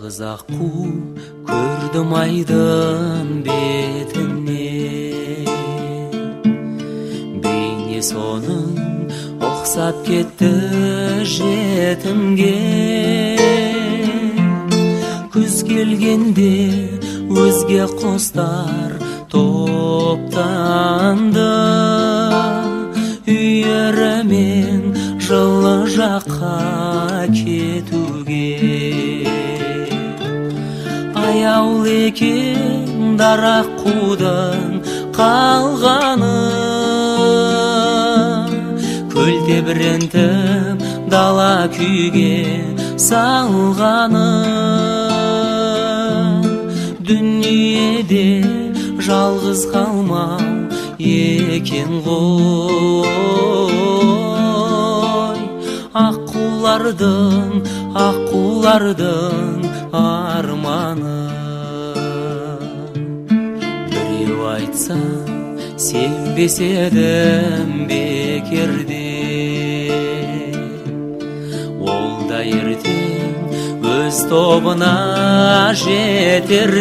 жалғыз аққу көрдім айдын бетінен, бейне соның ұқсап кетті жетімге. Күз келгенде өзге құстар топтанды, үйірімен жылы жаққа кетуге. Аяулы екен дара аққудың қалғаны, көл тебірентіп дала күйге салғаны. Дүниеде жалғыз қалмау екен ғой, аққулардың арманы. Біреу айтса сенбес едім бекерде, ол да ертең өз тобына жетер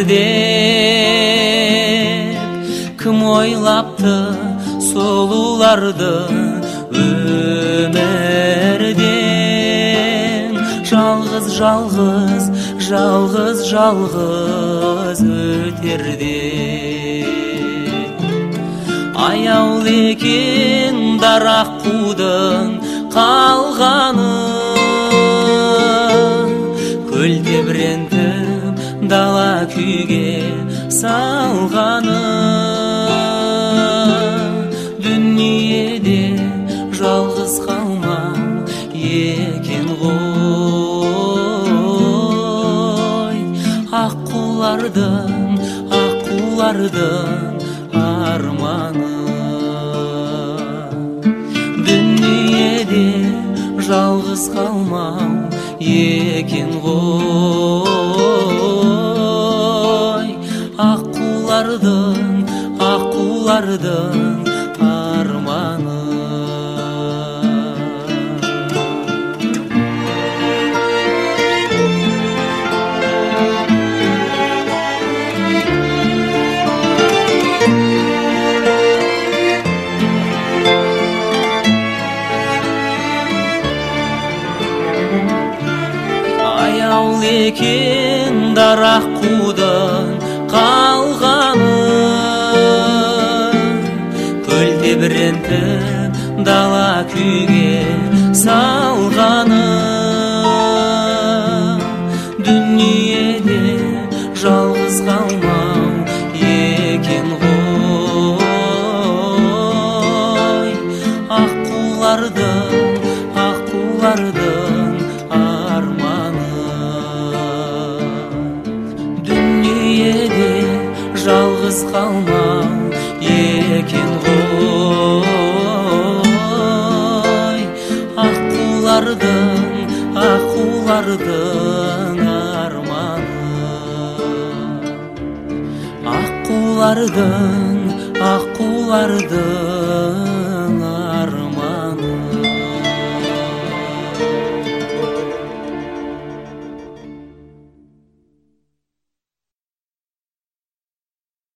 деп. Кім ойлапты сұлуларды өмірден, жалғыз өтерде. Аяулы екен дара аққудың қалғаны, көл тебірентіп дала күйге салғаны. Дүниеде жалғыз қалмау екен ғой, аққулардың арманы. Дүниеде жалғыз қалмау екен ғой, аққулардың арманы. Аяулы екен дара аққудың қалғаны, көл тебірентіп дала күйге салғаны. Дүниеде жалғыз қалмау екен ғой, аққулардың арманы. Дүниеде жалғыз қалмау екен ғой, аққулардың арманы. Аққулардың